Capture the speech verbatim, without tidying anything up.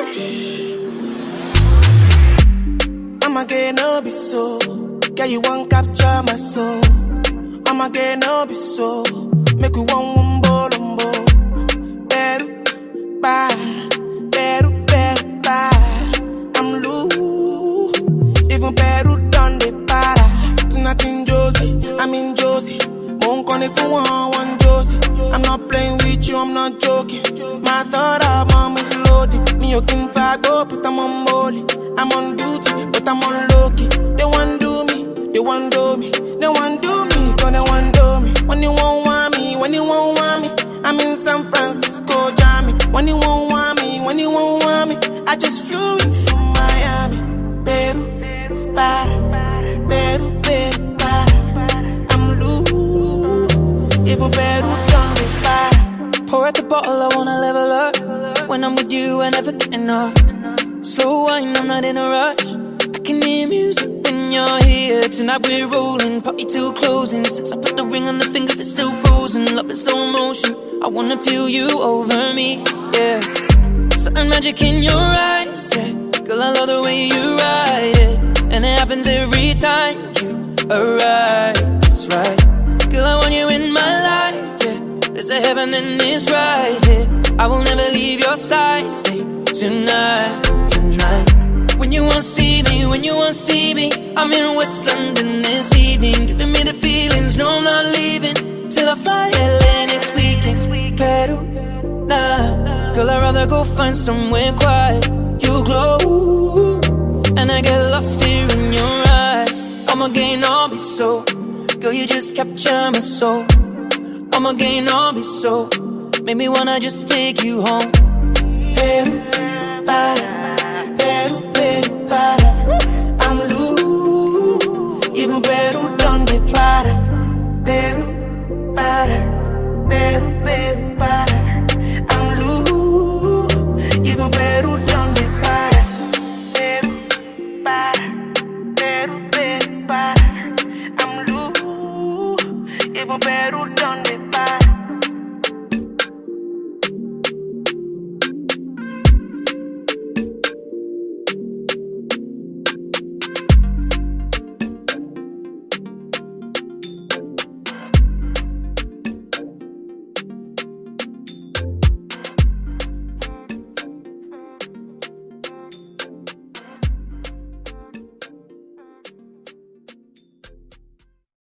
I'ma get no be so. Girl, you won't capture my soul. I'ma get no be so. Make we one wumbo lumbo. Beru, ba, beru, beru, ba. I'm loose. Even Peru done the para. Tonight in Josie, I'm in Josie. Won't call if you want one Josie. I'm not playing with you, I'm not joking. My thought of mom is loaded. Me you can fuck up, but I'm on molly. I'm on duty, but I'm on low-key. They want do me, they want do me. They want do me, cause they want do me. When you won't want me, when you won't want me, I'm in San Francisco, Jammy. When you won't want me, when you won't want me, I just flew in from Miami. Peru, para, Peru, Peru, para. I'm loose, even Peru done me para. Pour out the bottle, I wanna level up. When I'm with you, I never get enough. Slow wine, I'm not in a rush. I can hear music when you're here. Tonight we're rolling, party till closing. Since I put the ring on the finger, it's still frozen. Love in slow motion, I wanna feel you over me, yeah. Certain magic in your eyes, yeah. Girl, I love the way you ride it. And it happens every time you arrive, that's right. Girl, I want you in my life, yeah. There's a heaven and it's right here, yeah. I will never leave your side, stay tonight. When you won't see me, when you won't see me, I'm in West London this evening, giving me the feelings, no I'm not leaving till I fly L A next weekend. Peru, nah, girl I'd rather go find somewhere quiet. You glow, and I get lost here in your eyes. I'ma gain all be so, girl you just capture my soul. I'ma gain all be so, make me wanna just take you home. Peru, para. Peru, Peru, para. I'm loose. Even Peru done the para. Peru, para. Peru, Peru, para. I'm loose. Even Peru done.